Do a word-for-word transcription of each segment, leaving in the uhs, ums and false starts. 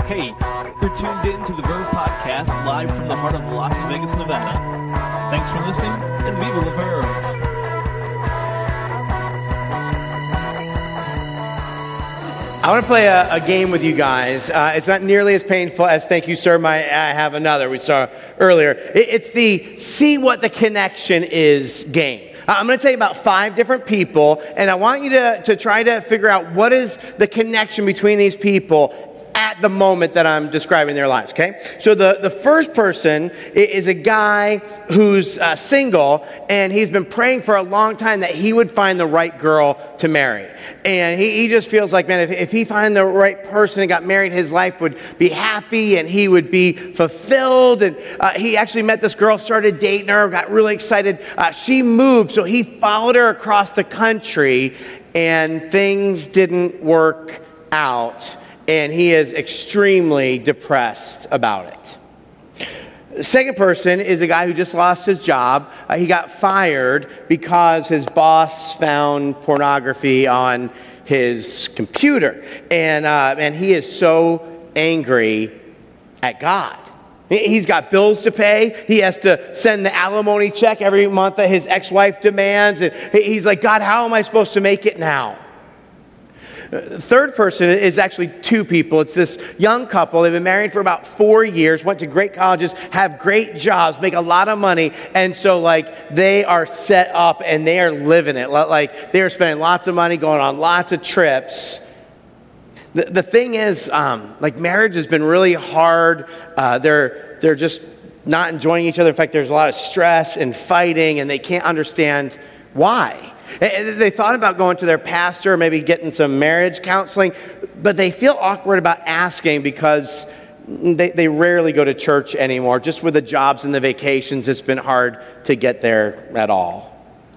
Hey, you're tuned in to the Verve Podcast, live from the heart of Las Vegas, Nevada. Thanks for listening, and viva la Verve! I want to play a, a game with you guys. Uh, it's not nearly as painful as Thank You, Sir, My, I Have Another we saw earlier. It, it's the See What the Connection Is game. Uh, I'm going to tell you about five different people, and I want you to, to try to figure out what is the connection between these people at the moment that I'm describing their lives, okay? So the, the first person is a guy who's uh, single, and he's been praying for a long time that he would find the right girl to marry. And he, he just feels like, man, if, if he find the right person and got married, his life would be happy, and he would be fulfilled. And uh, he actually met this girl, started dating her, got really excited. Uh, she moved, so he followed her across the country, and things didn't work out. And he is extremely depressed about it. The second person is a guy who just lost his job. Uh, he got fired because his boss found pornography on his computer. And, uh, and he is so angry at God. He's got bills to pay. He has to send the alimony check every month that his ex-wife demands. And he's like, God, how am I supposed to make it now? The third person is actually two people. It's this young couple. They've been married for about four years, went to great colleges, have great jobs, make a lot of money. And so, like, they are set up and they are living it. Like, they are spending lots of money, going on lots of trips. The, the thing is, um, like, marriage has been really hard. Uh, they're, they're just not enjoying each other. In fact, there's a lot of stress and fighting, and they can't understand why. They thought about going to their pastor, maybe getting some marriage counseling, but they feel awkward about asking because they, they rarely go to church anymore. Just with the jobs and the vacations, it's been hard to get there at all.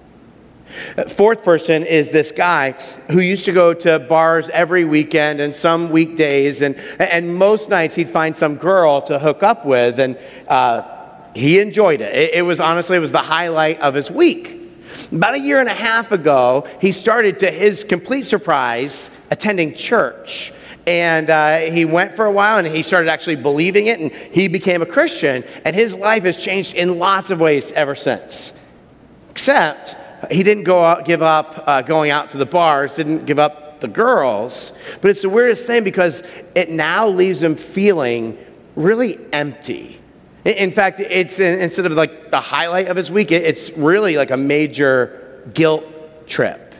Fourth person is this guy who used to go to bars every weekend and some weekdays, and, and most nights he'd find some girl to hook up with, and uh, he enjoyed it. it. It was honestly, it was the highlight of his week. About a year and a half ago, he started, to his complete surprise, attending church. And uh, he went for a while, and he started actually believing it, and he became a Christian. And his life has changed in lots of ways ever since. Except, he didn't go out, give up uh, going out to the bars, didn't give up the girls. But it's the weirdest thing because it now leaves him feeling really empty. In fact, it's instead of like the highlight of his week, it's really like a major guilt trip.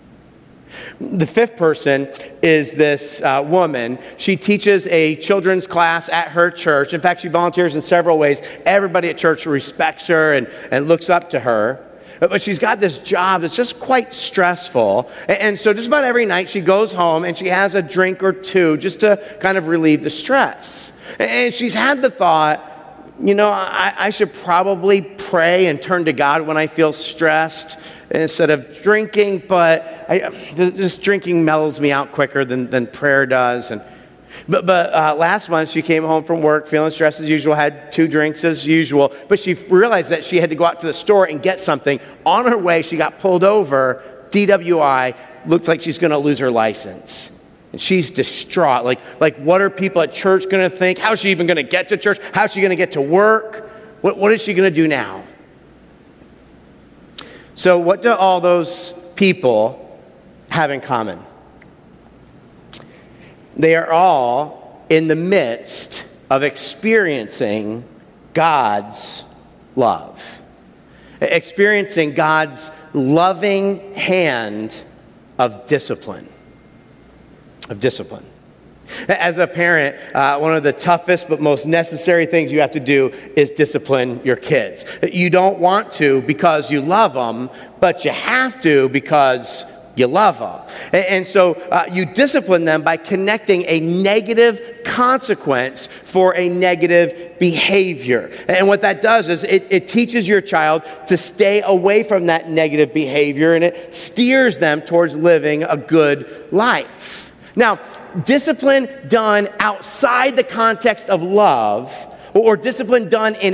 The fifth person is this uh, woman. She teaches a children's class at her church. In fact, she volunteers in several ways. Everybody at church respects her and, and looks up to her. But she's got this job that's just quite stressful. And so just about every night she goes home and she has a drink or two just to kind of relieve the stress. And she's had the thought, you know, I, I should probably pray and turn to God when I feel stressed instead of drinking, but I, just drinking mellows me out quicker than, than prayer does. And But, but uh, last month she came home from work feeling stressed as usual, had two drinks as usual, but she realized that she had to go out to the store and get something. On her way, she got pulled over, D W I, looks like she's going to lose her license. And she's distraught. Like, like, what are people at church going to think? How is she even going to get to church? How is she going to get to work? What, what is she going to do now? So what do all those people have in common? They are all in the midst of experiencing God's love. Experiencing God's loving hand of discipline. Of discipline. As a parent, uh, one of the toughest but most necessary things you have to do is discipline your kids. You don't want to because you love them, but you have to because you love them. And, and so uh, you discipline them by connecting a negative consequence for a negative behavior. And what that does is it, it teaches your child to stay away from that negative behavior, and it steers them towards living a good life. Now, discipline done outside the context of love, or discipline done in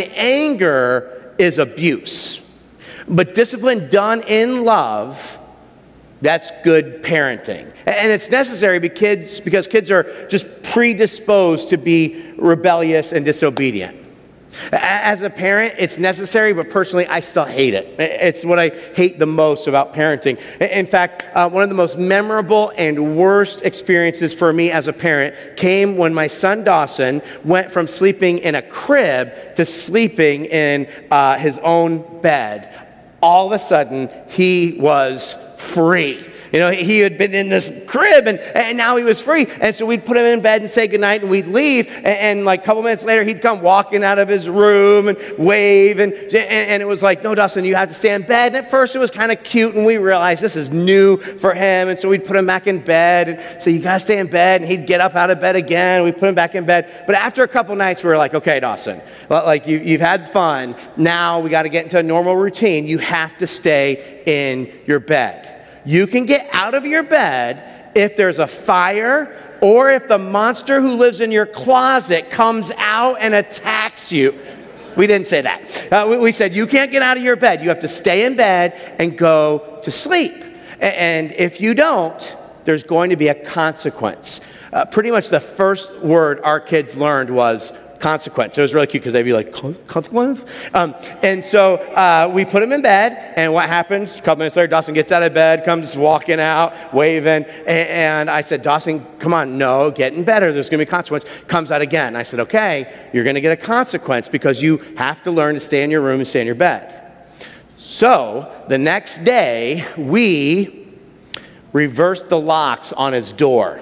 anger, is abuse. But discipline done in love That's good parenting. And it's necessary because kids, because kids are just predisposed to be rebellious and disobedient. As a parent, it's necessary, but personally, I still hate it. It's what I hate the most about parenting. In fact, uh, one of the most memorable and worst experiences for me as a parent came when my son Dawson went from sleeping in a crib to sleeping in uh, his own bed. All of a sudden, he was free. You know, he had been in this crib, and, and now he was free. And so we'd put him in bed and say goodnight, and we'd leave. And, and like a couple minutes later, he'd come walking out of his room and wave. And, and, and it was like, no, Dawson, you have to stay in bed. And at first, it was kind of cute, and we realized this is new for him. And so we'd put him back in bed and say, you got to stay in bed. And he'd get up out of bed again. We'd put him back in bed. But after a couple nights, we were like, okay, Dawson, well, like you, you've had fun. Now we got to get into a normal routine. You have to stay in your bed. You can get out of your bed if there's a fire or if the monster who lives in your closet comes out and attacks you. We didn't say that. Uh, we, we said you can't get out of your bed. You have to stay in bed and go to sleep. And if you don't, there's going to be a consequence. Uh, pretty much the first word our kids learned was consequence. It was really cute because they'd be like, consequence? Um, and so uh, we put him in bed, and what happens? A couple minutes later, Dawson gets out of bed, comes walking out, waving, and, and I said, Dawson, come on, no, get in bed or there's going to be a consequence. Comes out again. I said, okay, you're going to get a consequence because you have to learn to stay in your room and stay in your bed. So the next day, we reversed the locks on his door.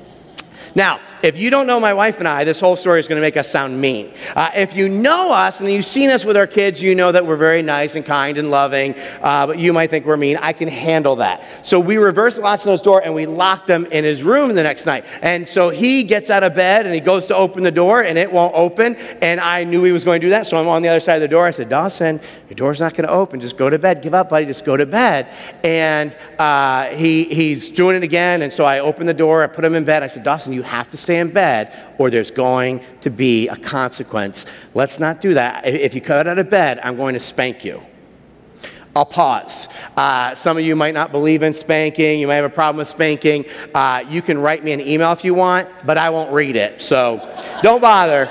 Now, if you don't know my wife and I, this whole story is going to make us sound mean. Uh, if you know us and you've seen us with our kids, you know that we're very nice and kind and loving, uh, but you might think we're mean. I can handle that. So we reversed the locks on his door and we locked him in his room the next night. And so he gets out of bed and he goes to open the door and it won't open. And I knew he was going to do that, so I'm on the other side of the door. I said, Dawson, your door's not going to open. Just go to bed. Give up, buddy. Just go to bed. And uh, he he's doing it again. And so I opened the door. I put him in bed. I said, Dawson, you have to stay in bed or there's going to be a consequence. Let's not do that. If you cut out of bed, I'm going to spank you. I'll pause. Uh, some of you might not believe in spanking. You might have a problem with spanking. Uh, you can write me an email if you want, but I won't read it. So don't bother.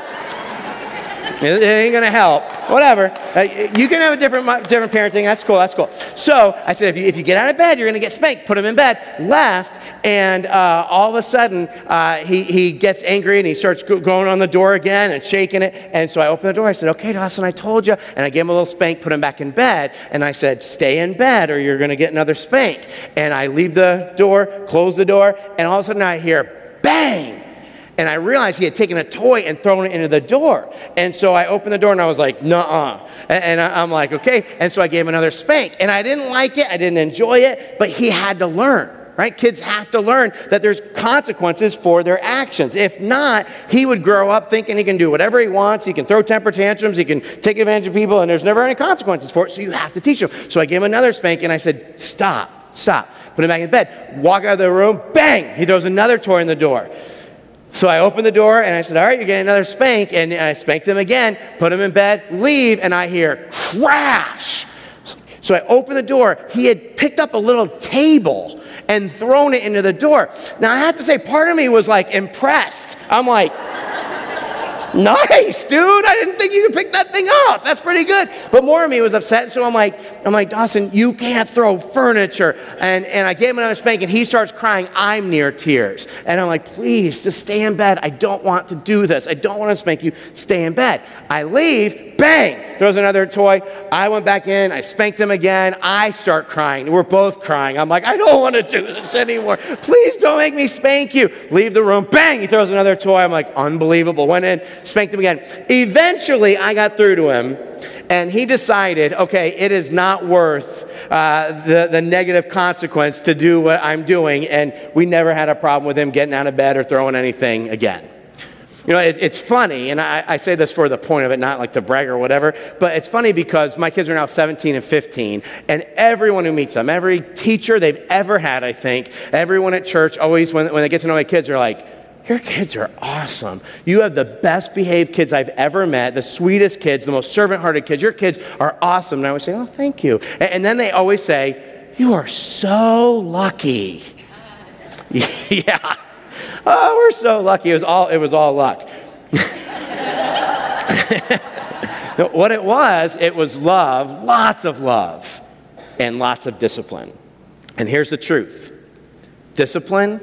It ain't going to help. Whatever. Uh, you can have a different different parenting. That's cool. That's cool. So I said, if you, if you get out of bed, you're going to get spanked. Put him in bed. Left. And uh, all of a sudden, uh, he, he gets angry and he starts go- going on the door again and shaking it. And so I opened the door. I said, okay, Dawson, I told you. And I gave him a little spank, put him back in bed. And I said, stay in bed or you're going to get another spank. And I leave the door, close the door. And all of a sudden I hear bang. And I realized he had taken a toy and thrown it into the door. And so I opened the door and I was like, nuh-uh. And, and I, I'm like, okay. And so I gave him another spank. And I didn't like it. I didn't enjoy it. But he had to learn, right? Kids have to learn that there's consequences for their actions. If not, he would grow up thinking he can do whatever he wants. He can throw temper tantrums. He can take advantage of people. And there's never any consequences for it. So you have to teach him. So I gave him another spank and I said, stop, stop. Put him back in bed. Walk out of the room. Bang! He throws another toy in the door. So I opened the door and I said, all right, you're getting another spank. And I spanked him again, put him in bed, leave, and I hear crash. So I opened the door. He had picked up a little table and thrown it into the door. Now I have to say, part of me was like impressed. I'm like, nice, dude. I didn't think you could pick that thing up. That's pretty good. But more of me was upset. So I'm like, I'm like, Dawson, you can't throw furniture. And, and I gave him another spank and he starts crying. I'm near tears. And I'm like, please, just stay in bed. I don't want to do this. I don't want to spank you. Stay in bed. I leave. Bang! Throws another toy. I went back in. I spanked him again. I start crying. We're both crying. I'm like, I don't want to do this anymore. Please don't make me spank you. Leave the room. Bang! He throws another toy. I'm like, unbelievable. Went in, spanked him again. Eventually, I got through to him, and he decided, okay, it is not worth uh, the, the negative consequence to do what I'm doing, and we never had a problem with him getting out of bed or throwing anything again. You know, it, it's funny, and I, I say this for the point of it, not like to brag or whatever, but it's funny because my kids are now seventeen and fifteen, and everyone who meets them, every teacher they've ever had, I think, everyone at church, always when, when they get to know my kids, are like, your kids are awesome. You have the best behaved kids I've ever met, the sweetest kids, the most servant-hearted kids. Your kids are awesome. And I would say, oh, thank you. And, and then they always say, you are so lucky. Yeah. Oh, we're so lucky. It was all, it was all luck. What it was, it was love, lots of love, and lots of discipline. And here's the truth. Discipline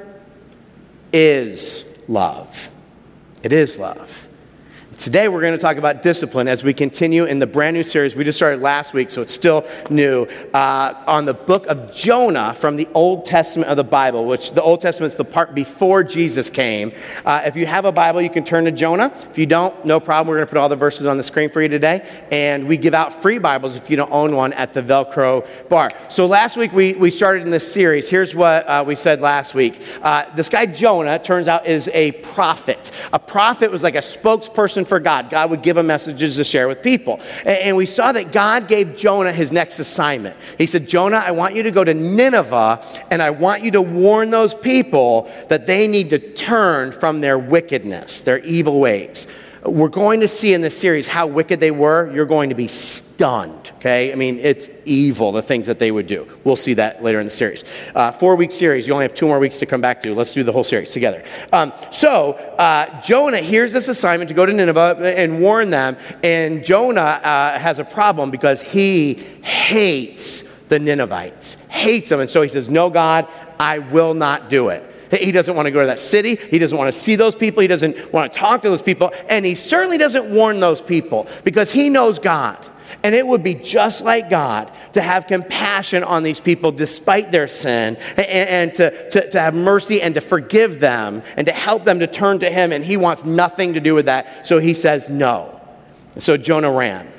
is love. It is love. Today we're going to talk about discipline as we continue in the brand new series we just started last week, so it's still new, uh, on the book of Jonah from the Old Testament of the Bible, which the Old Testament is the part before Jesus came. Uh, if you have a Bible, you can turn to Jonah. If you don't, no problem. We're going to put all the verses on the screen for you today. And we give out free Bibles if you don't own one at the Velcro bar. So last week we, we started in this series. Here's what uh, we said last week. Uh, this guy Jonah, turns out, is a prophet. A prophet was like a spokesperson for God. God would give him messages to share with people. And, and we saw that God gave Jonah his next assignment. He said, Jonah, I want you to go to Nineveh, and I want you to warn those people that they need to turn from their wickedness, their evil ways. We're going to see in this series how wicked they were. You're going to be stunned, okay? I mean, it's evil, the things that they would do. We'll see that later in the series. Uh, four-week series. You only have two more weeks to come back to. Let's do the whole series together. Um, so, uh, Jonah hears this assignment to go to Nineveh and warn them, and Jonah uh, has a problem because he hates the Ninevites, hates them, and so he says, no, God, I will not do it. He doesn't want to go to that city. He doesn't want to see those people. He doesn't want to talk to those people. And he certainly doesn't warn those people because he knows God. And it would be just like God to have compassion on these people despite their sin, and, and to, to, to have mercy and to forgive them and to help them to turn to him. And he wants nothing to do with that. So he says no. So Jonah ran.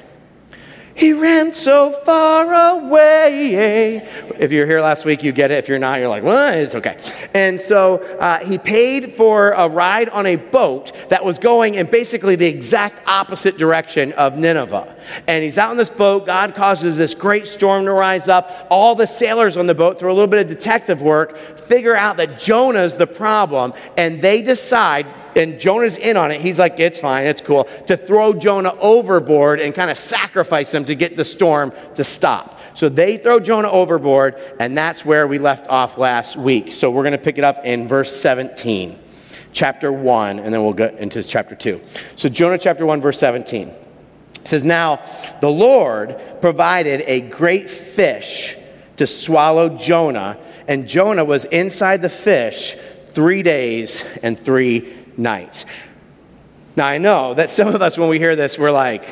He ran so far away. If you're here last week, you get it. If you're not, you're like, well, it's okay. And so uh, he paid for a ride on a boat that was going in basically the exact opposite direction of Nineveh. And he's out on this boat. God causes this great storm to rise up. All the sailors on the boat, through a little bit of detective work, figure out that Jonah's the problem. And they decide, and Jonah's in on it. He's like, it's fine, it's cool, to throw Jonah overboard and kind of sacrifice him to get the storm to stop. So they throw Jonah overboard, and that's where we left off last week. So we're going to pick it up in verse seventeen, chapter one, and then we'll get into chapter two. So Jonah chapter one, verse seventeen. It says, now the Lord provided a great fish to swallow Jonah, and Jonah was inside the fish three days and three nights. Now, I know that some of us, when we hear this, we're like,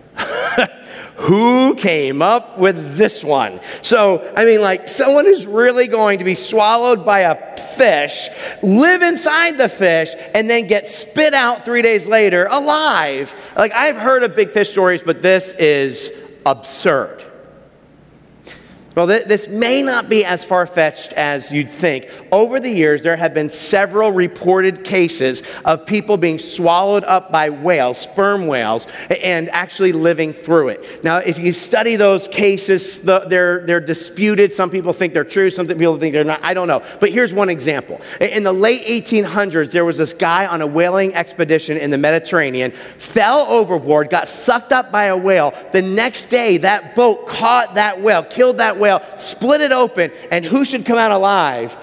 who came up with this one? So, I mean, like, someone who's really going to be swallowed by a fish, live inside the fish, and then get spit out three days later alive. Like, I've heard of big fish stories, but this is absurd. Well, th- this may not be as far-fetched as you'd think. Over the years, there have been several reported cases of people being swallowed up by whales, sperm whales, and actually living through it. Now, if you study those cases, the, they're, they're disputed. Some people think they're true. Some people think they're not. I don't know. But here's one example. In the late eighteen hundreds, there was this guy on a whaling expedition in the Mediterranean, fell overboard, got sucked up by a whale. The next day, that boat caught that whale, killed that whale, whale, split it open, and who should come out alive?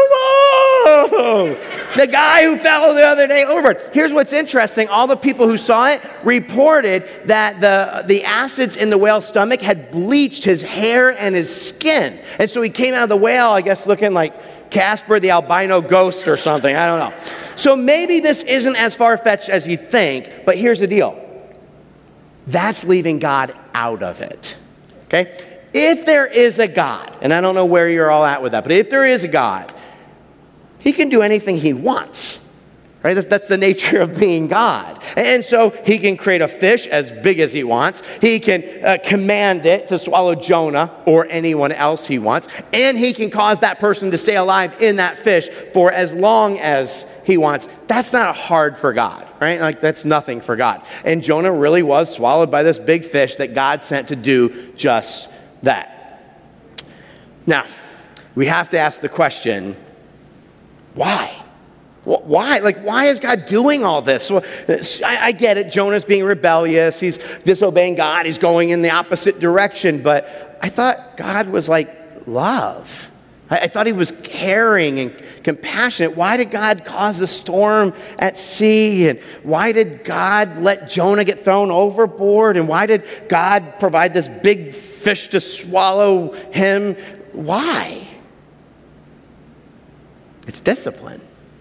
Hello! The guy who fell the other day overboard. Here's what's interesting. All the people who saw it reported that the, the acids in the whale's stomach had bleached his hair and his skin. And so he came out of the whale, I guess, looking like Casper the albino ghost or something. I don't know. So maybe this isn't as far-fetched as you think, but here's the deal. That's leaving God out of it. Okay? If there is a God, and I don't know where you're all at with that, but if there is a God, he can do anything he wants, right? That's, that's the nature of being God. And so he can create a fish as big as he wants. He can uh, command it to swallow Jonah or anyone else he wants. And he can cause that person to stay alive in that fish for as long as he wants. That's not hard for God, right? Like, that's nothing for God. And Jonah really was swallowed by this big fish that God sent to do just that. Now, we have to ask the question, why? Why? Like, why is God doing all this? Well, I, I get it. Jonah's being rebellious. He's disobeying God. He's going in the opposite direction. But I thought God was, like, love. I, I thought he was caring and compassionate. Why did God cause a storm at sea? And why did God let Jonah get thrown overboard? And why did God provide this big fish to swallow him? Why? It's discipline.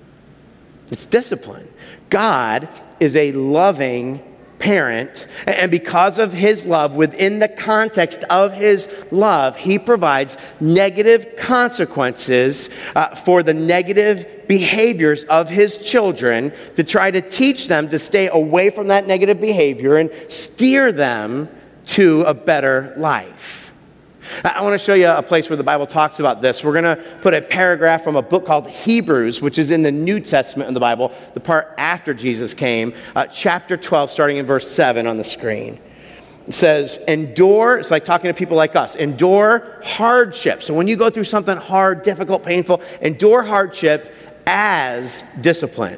It's discipline. God is a loving parent, and because of his love, within the context of his love, he provides negative consequences uh, for the negative behaviors of his children to try to teach them to stay away from that negative behavior and steer them to a better life. I want to show you a place where the Bible talks about this. We're going to put a paragraph from a book called Hebrews, which is in the New Testament in the Bible, the part after Jesus came, uh, chapter twelve, starting in verse seven on the screen. It says, endure, it's like talking to people like us, endure hardship. So when you go through something hard, difficult, painful, endure hardship as discipline.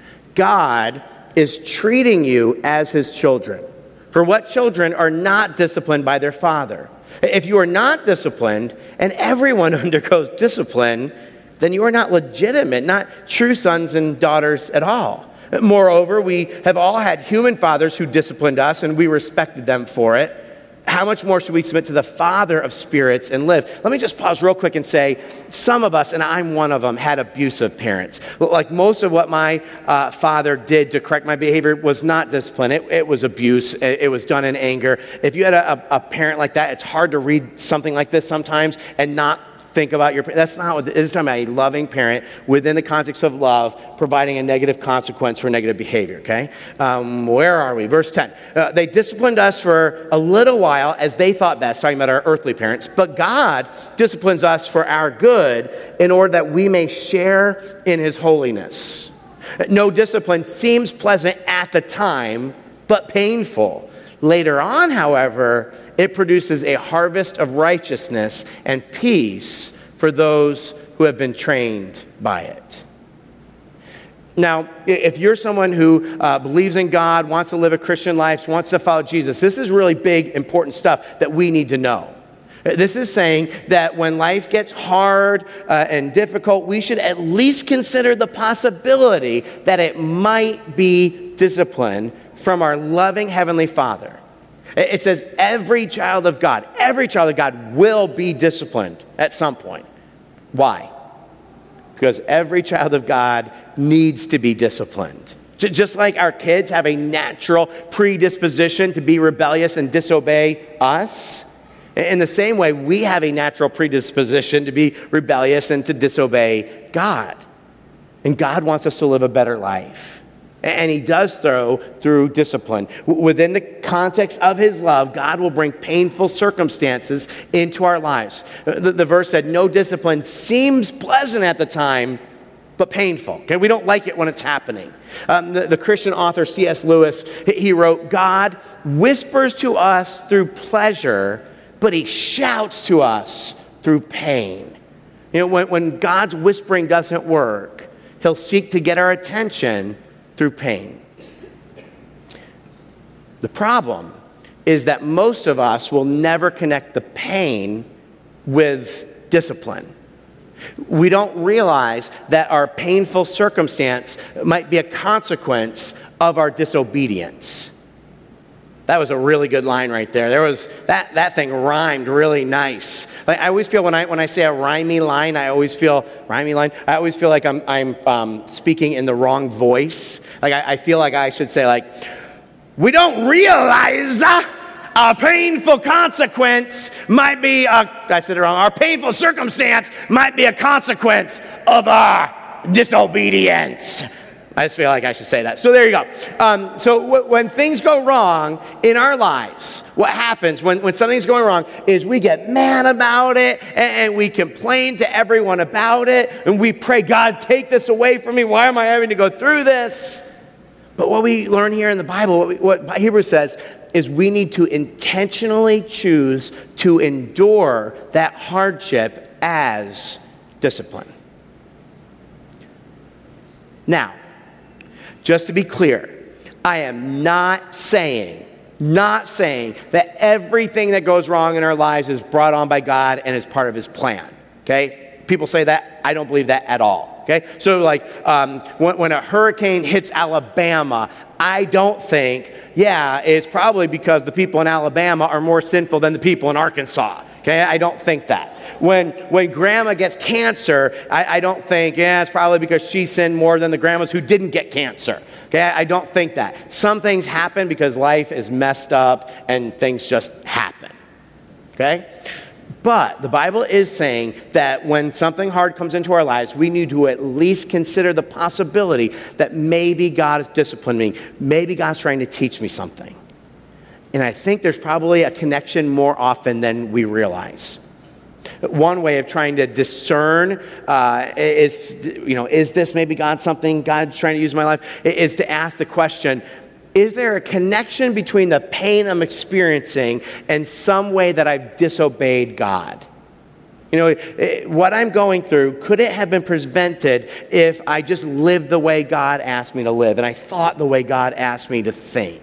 God is treating you as his children. For what children are not disciplined by their father? If you are not disciplined, and everyone undergoes discipline, then you are not legitimate, not true sons and daughters at all. Moreover, we have all had human fathers who disciplined us, and we respected them for it. How much more should we submit to the Father of spirits and live? Let me just pause real quick and say, some of us, and I'm one of them, had abusive parents. Like most of what my uh, father did to correct my behavior was not discipline. It, it was abuse. It, it was done in anger. If you had a, a parent like that, it's hard to read something like this sometimes and not think about your, that's not what, it's talking about a loving parent within the context of love, providing a negative consequence for negative behavior, okay? Um, where are we? Verse ten. Uh, they disciplined us for a little while as they thought best, talking about our earthly parents, but God disciplines us for our good in order that we may share in his holiness. No discipline seems pleasant at the time, but painful. Later on, however, it produces a harvest of righteousness and peace for those who have been trained by it. Now, if you're someone who uh, believes in God, wants to live a Christian life, wants to follow Jesus, this is really big, important stuff that we need to know. This is saying that when life gets hard uh, and difficult, we should at least consider the possibility that it might be discipline from our loving Heavenly Father. It says every child of God, every child of God will be disciplined at some point. Why? Because every child of God needs to be disciplined. Just like our kids have a natural predisposition to be rebellious and disobey us, in the same way, we have a natural predisposition to be rebellious and to disobey God. And God wants us to live a better life. And he does through, through discipline. Within the context of his love, God will bring painful circumstances into our lives. The, the verse said, no discipline seems pleasant at the time, but painful. Okay, we don't like it when it's happening. Um, the, the Christian author C S Lewis, he wrote, God whispers to us through pleasure, but he shouts to us through pain. You know, when, when God's whispering doesn't work, he'll seek to get our attention through pain. The problem is that most of us will never connect the pain with discipline. We don't realize that our painful circumstance might be a consequence of our disobedience. That was a really good line right there. There was that that thing rhymed really nice. Like I always feel when I when I say a rhymey line, I always feel rhymey line. I always feel like I'm I'm um, speaking in the wrong voice. Like I, I feel like I should say like, we don't realize uh, a painful consequence might be a, I said it wrong. Our painful circumstance might be a consequence of our disobedience. I just feel like I should say that. So there you go. Um, so w- when things go wrong in our lives, what happens when, when something's going wrong is we get mad about it and, and we complain to everyone about it and we pray, God, take this away from me. Why am I having to go through this? But what we learn here in the Bible, what, we, what Hebrews says, is we need to intentionally choose to endure that hardship as discipline. Now, just to be clear, I am not saying Not saying that everything that goes wrong in our lives is brought on by God and is part of his plan, okay? People say that. I don't believe that at all, okay? So like um, when, when a hurricane hits Alabama, I don't think, yeah, it's probably because the people in Alabama are more sinful than the people in Arkansas, okay? I don't think that. When when grandma gets cancer, I, I don't think, yeah, it's probably because she sinned more than the grandmas who didn't get cancer. Okay, I, I don't think that. Some things happen because life is messed up and things just happen. Okay? But the Bible is saying that when something hard comes into our lives, we need to at least consider the possibility that maybe God is disciplining me. Maybe God's trying to teach me something. And I think there's probably a connection more often than we realize. One way of trying to discern uh, is, you know, is this maybe God something God's trying to use in my life? Is to ask the question, is there a connection between the pain I'm experiencing and some way that I've disobeyed God? You know, what I'm going through, could it have been prevented if I just lived the way God asked me to live and I thought the way God asked me to think?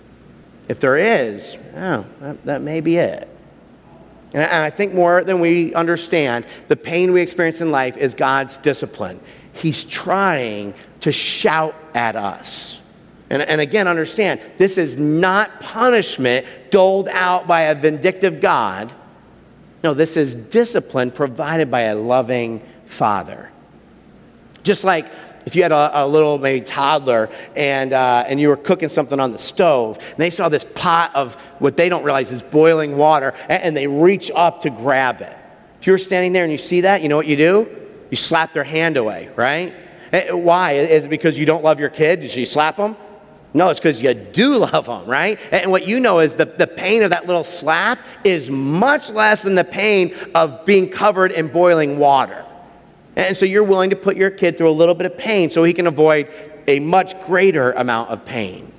If there is, oh, that, that may be it. And I think more than we understand, the pain we experience in life is God's discipline. He's trying to shout at us. And, and again, understand, this is not punishment doled out by a vindictive God. No, this is discipline provided by a loving Father. Just like if you had a, a little maybe toddler and uh, and you were cooking something on the stove, and they saw this pot of what they don't realize is boiling water, and, and they reach up to grab it. If you're standing there and you see that, you know what you do? You slap their hand away, right? And why? Is it because you don't love your kid? Did you slap them? No, it's because you do love them, right? And what you know is the, the pain of that little slap is much less than the pain of being covered in boiling water. And so you're willing to put your kid through a little bit of pain so he can avoid a much greater amount of pain.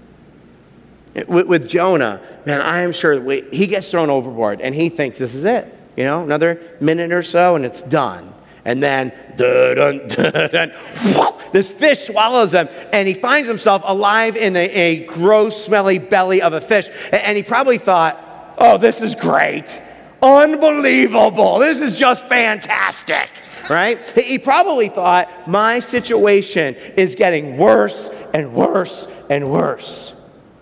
With, with Jonah, man, I am sure we, he gets thrown overboard and he thinks this is it. You know, another minute or so and it's done. And then, dun, dun, dun, whoo, this fish swallows him, and he finds himself alive in a, a gross, smelly belly of a fish. And he probably thought, oh, this is great. Unbelievable. This is just fantastic. Right? He probably thought, my situation is getting worse and worse and worse.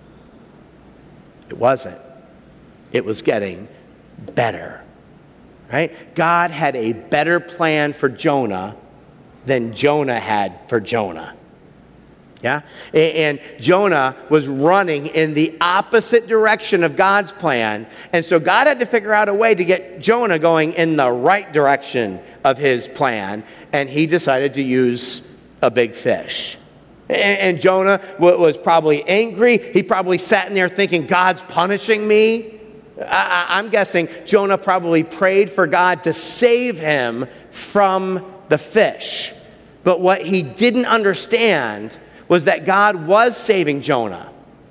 It wasn't. It was getting better. Right? God had a better plan for Jonah than Jonah had for Jonah. Yeah? And Jonah was running in the opposite direction of God's plan. And so God had to figure out a way to get Jonah going in the right direction of his plan. And he decided to use a big fish. And Jonah was probably angry. He probably sat in there thinking, God's punishing me. I, I'm guessing Jonah probably prayed for God to save him from the fish. But what he didn't understand was that God was saving Jonah,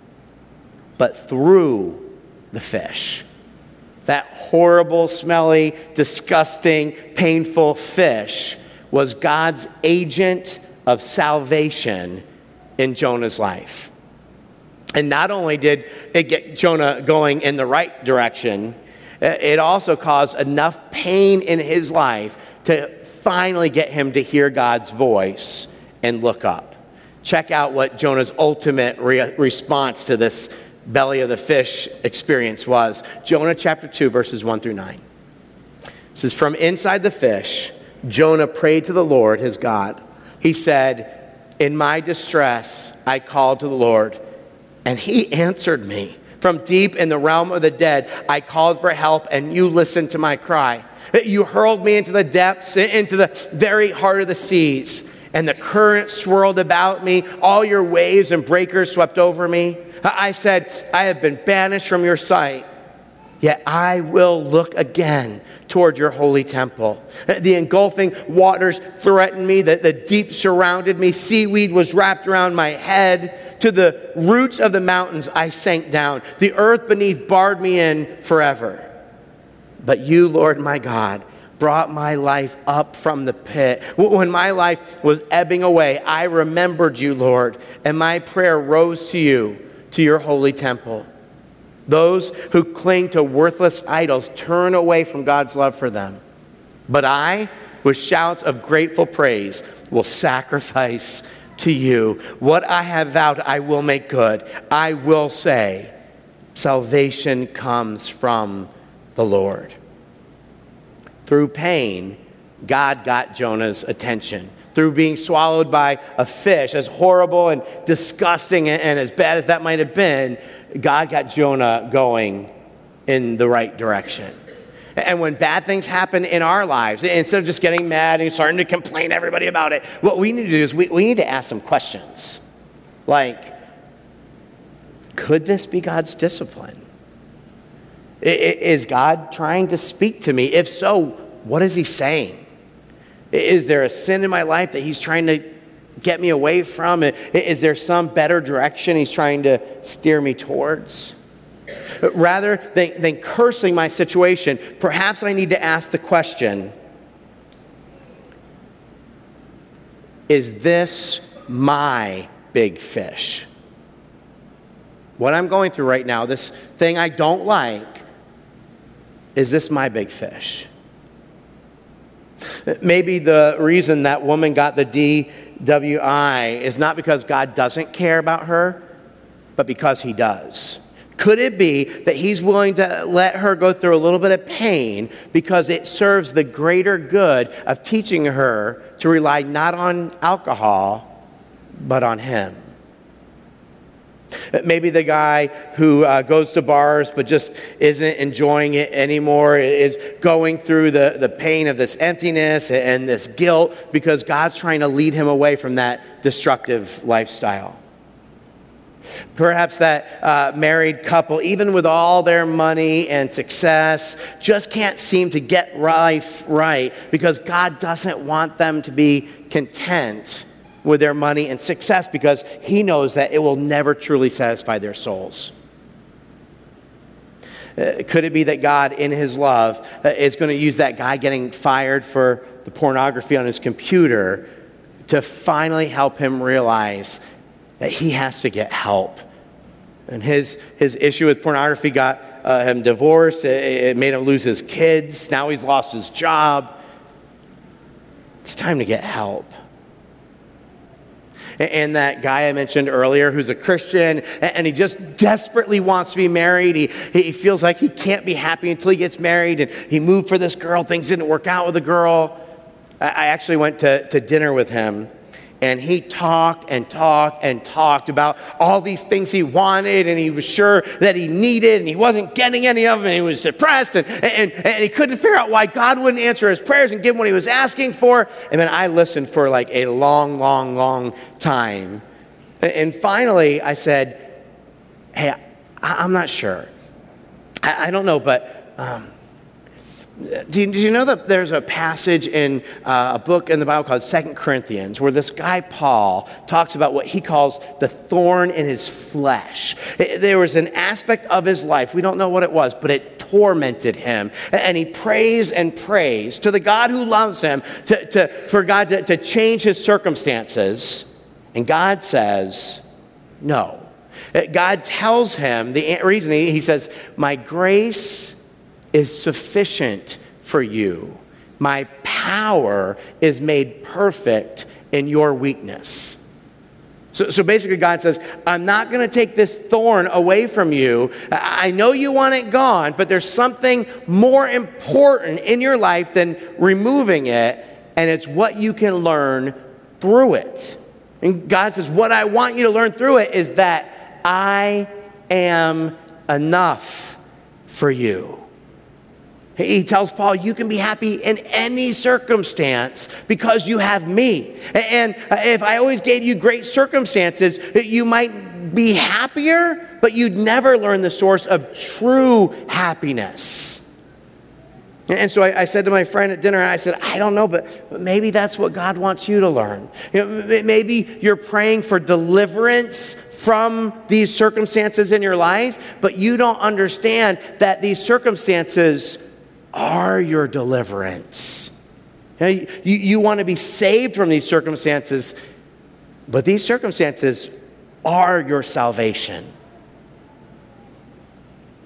but through the fish. That horrible, smelly, disgusting, painful fish was God's agent of salvation in Jonah's life. And not only did it get Jonah going in the right direction, it also caused enough pain in his life to finally get him to hear God's voice and look up. Check out what Jonah's ultimate re- response to this belly of the fish experience was. Jonah chapter two, verses one through nine. It says, from inside the fish, Jonah prayed to the Lord, his God. He said, in my distress, I called to the Lord, and he answered me. From deep in the realm of the dead, I called for help, and you listened to my cry. You hurled me into the depths, into the very heart of the seas, and the current swirled about me. All your waves and breakers swept over me. I said, I have been banished from your sight, yet I will look again toward your holy temple. The engulfing waters threatened me. The, the deep surrounded me. Seaweed was wrapped around my head. To the roots of the mountains I sank down. The earth beneath barred me in forever. But you, Lord my God, brought my life up from the pit. When my life was ebbing away, I remembered you, Lord, and my prayer rose to you, to your holy temple. Those who cling to worthless idols turn away from God's love for them. But I, with shouts of grateful praise, will sacrifice to you. What I have vowed, I will make good. I will say, salvation comes from the Lord. Through pain, God got Jonah's attention. Through being swallowed by a fish, as horrible and disgusting and, and as bad as that might have been, God got Jonah going in the right direction. And when bad things happen in our lives, instead of just getting mad and starting to complain to everybody about it, what we need to do is we, we need to ask some questions. Like, could this be God's discipline? I, is God trying to speak to me? If so, what is he saying? Is there a sin in my life that he's trying to get me away from? Is there some better direction he's trying to steer me towards? Rather than, than cursing my situation, perhaps I need to ask the question, is this my big fish? What I'm going through right now, this thing I don't like, is this my big fish? Maybe the reason that woman got the D W I is not because God doesn't care about her, but because he does. Could it be that he's willing to let her go through a little bit of pain because it serves the greater good of teaching her to rely not on alcohol, but on him? Maybe the guy who uh, goes to bars but just isn't enjoying it anymore is going through the, the pain of this emptiness and this guilt because God's trying to lead him away from that destructive lifestyle. Perhaps that uh, married couple, even with all their money and success, just can't seem to get life right because God doesn't want them to be content with their money and success because he knows that it will never truly satisfy their souls. Uh, could it be that God, in his love, uh, is going to use that guy getting fired for the pornography on his computer to finally help him realize that he has to get help? And his, his issue with pornography got uh, him divorced. It, it made him lose his kids. Now he's lost his job. It's time to get help. And that guy I mentioned earlier who's a Christian and he just desperately wants to be married. He, he feels like he can't be happy until he gets married. And he moved for this girl. Things didn't work out with the girl. I actually went to, to dinner with him. And he talked and talked and talked about all these things he wanted and he was sure that he needed and he wasn't getting any of them and he was depressed and, and, and he couldn't figure out why God wouldn't answer his prayers and give him what he was asking for. And then I listened for like a long, long, long time. And finally I said, hey, I'm not sure. I, I don't know, but... Um, Do you, do you know that there's a passage in uh, a book in the Bible called Second Corinthians where this guy Paul talks about what he calls the thorn in his flesh? It, there was an aspect of his life, we don't know what it was, but it tormented him. And he prays and prays to the God who loves him to, to, for God to, to change his circumstances. And God says, no. God tells him, the reason he, he says, my grace is sufficient for you. My power is made perfect in your weakness. So, so basically God says, I'm not going to take this thorn away from you. I know you want it gone, but there's something more important in your life than removing it, and it's what you can learn through it. And God says, what I want you to learn through it is that I am enough for you. He tells Paul, you can be happy in any circumstance because you have me. And if I always gave you great circumstances, you might be happier, but you'd never learn the source of true happiness. And so I, I said to my friend at dinner, I said, I don't know, but, but maybe that's what God wants you to learn. You know, maybe you're praying for deliverance from these circumstances in your life, but you don't understand that these circumstances are your deliverance. You, know, you, you want to be saved from these circumstances, but these circumstances are your salvation.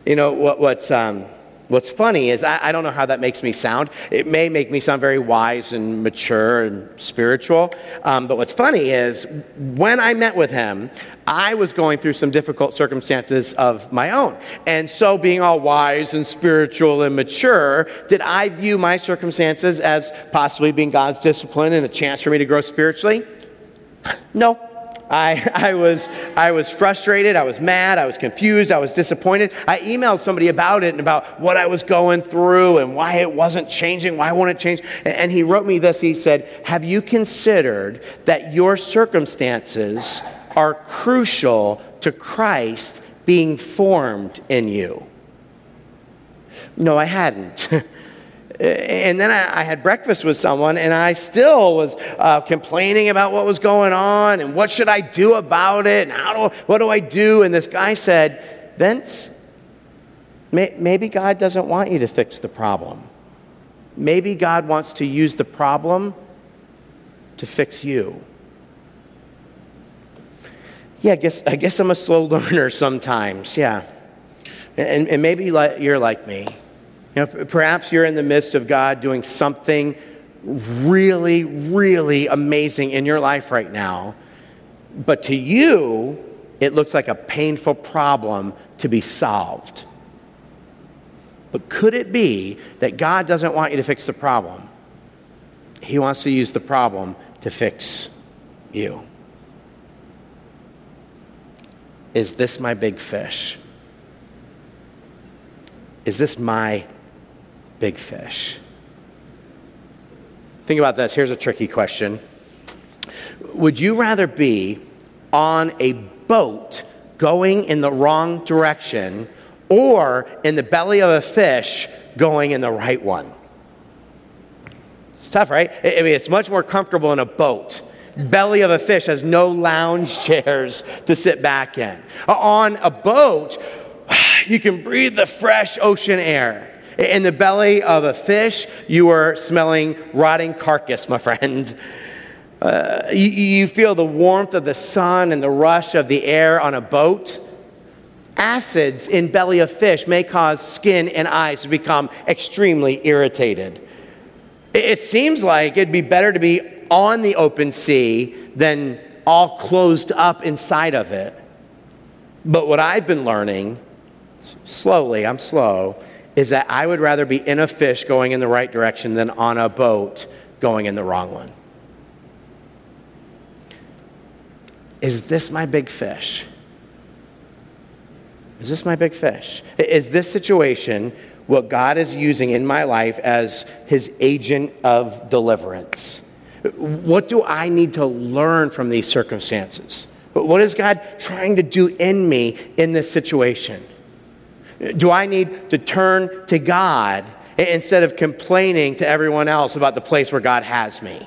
You know, what, what's, um, what's funny is I, I don't know how that makes me sound. It may make me sound very wise and mature and spiritual. Um, but what's funny is when I met with him, I was going through some difficult circumstances of my own. And so being all wise and spiritual and mature, did I view my circumstances as possibly being God's discipline and a chance for me to grow spiritually? No. I, I was I was frustrated, I was mad, I was confused, I was disappointed. I emailed somebody about it and about what I was going through and why it wasn't changing, why won't it change? And, and he wrote me this, he said, have you considered that your circumstances are crucial to Christ being formed in you? No, I hadn't. And then I, I had breakfast with someone, and I still was uh, complaining about what was going on, and what should I do about it, and how do, what do I do? And this guy said, Vince, may, maybe God doesn't want you to fix the problem. Maybe God wants to use the problem to fix you. Yeah, I guess, I guess I'm a slow learner sometimes, yeah. And, and maybe you're like me. You know, perhaps you're in the midst of God doing something really, really amazing in your life right now, but to you, it looks like a painful problem to be solved. But could it be that God doesn't want you to fix the problem? He wants to use the problem to fix you. Is this my big fish? Is this my big fish? Think about this. Here's a tricky question. Would you rather be on a boat going in the wrong direction or in the belly of a fish going in the right one? It's tough, right? I mean, it's much more comfortable in a boat. Belly of a fish has no lounge chairs to sit back in. On a boat, you can breathe the fresh ocean air. In the belly of a fish, you are smelling rotting carcass, my friend. Uh, you, you feel the warmth of the sun and the rush of the air on a boat. Acids in belly of fish may cause skin and eyes to become extremely irritated. It, it seems like it'd be better to be on the open sea than all closed up inside of it. But what I've been learning, slowly, I'm slow, is that I would rather be in a fish going in the right direction than on a boat going in the wrong one. Is this my big fish? Is this my big fish? Is this situation what God is using in my life as his agent of deliverance? What do I need to learn from these circumstances? What is God trying to do in me in this situation? Do I need to turn to God instead of complaining to everyone else about the place where God has me?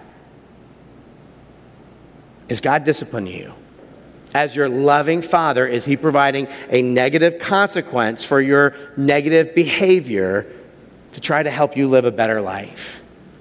Is God disciplining you? As your loving Father, is he providing a negative consequence for your negative behavior to try to help you live a better life?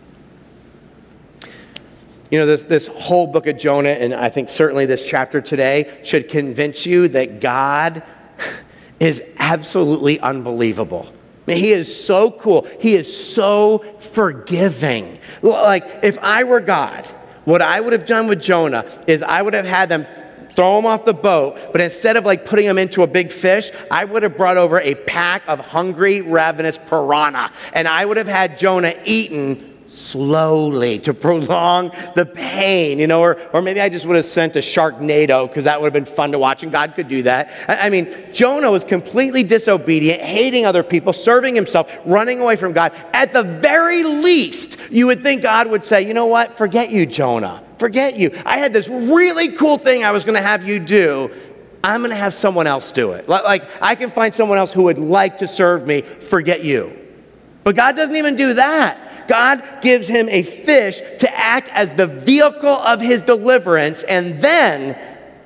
You know, this, this whole book of Jonah, and I think certainly this chapter today, should convince you that God is absolutely unbelievable. I mean, he is so cool. He is so forgiving. Like, if I were God, what I would have done with Jonah is I would have had them throw him off the boat, but instead of like putting him into a big fish, I would have brought over a pack of hungry, ravenous piranha, and I would have had Jonah eaten slowly to prolong the pain, you know, or, or maybe I just would have sent a Sharknado because that would have been fun to watch, and God could do that. I, I mean, Jonah was completely disobedient, hating other people, serving himself, running away from God. At the very least, you would think God would say, you know what, forget you, Jonah, forget you. I had this really cool thing I was going to have you do. I'm going to have someone else do it. Like, I can find someone else who would like to serve me, forget you. But God doesn't even do that. God gives him a fish to act as the vehicle of his deliverance, and then,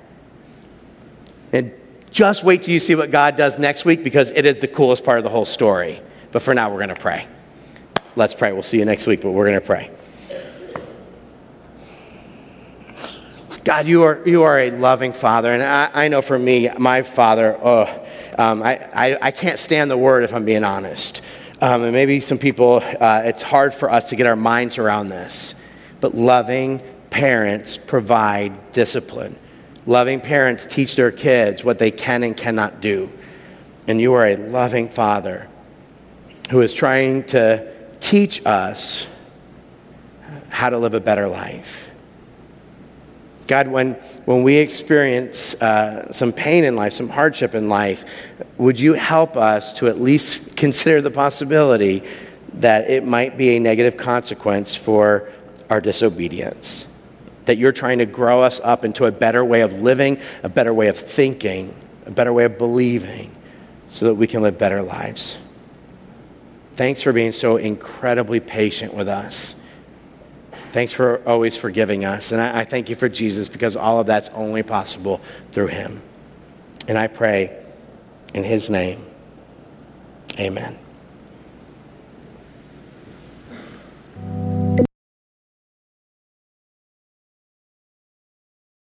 and just wait till you see what God does next week, because it is the coolest part of the whole story. But for now, we're going to pray. Let's pray. We'll see you next week, but we're going to pray. God, you are you are a loving Father, and I, I know for me, my father, oh, um, I, I, I can't stand the word if I'm being honest. Um, and maybe some people, uh, it's hard for us to get our minds around this. But loving parents provide discipline. Loving parents teach their kids what they can and cannot do. And you are a loving Father who is trying to teach us how to live a better life. God, when, when we experience uh, some pain in life, some hardship in life, would you help us to at least consider the possibility that it might be a negative consequence for our disobedience? That you're trying to grow us up into a better way of living, a better way of thinking, a better way of believing, so that we can live better lives. Thanks for being so incredibly patient with us. Thanks for always forgiving us. And I, I thank you for Jesus, because all of that's only possible through him. And I pray in his name, amen.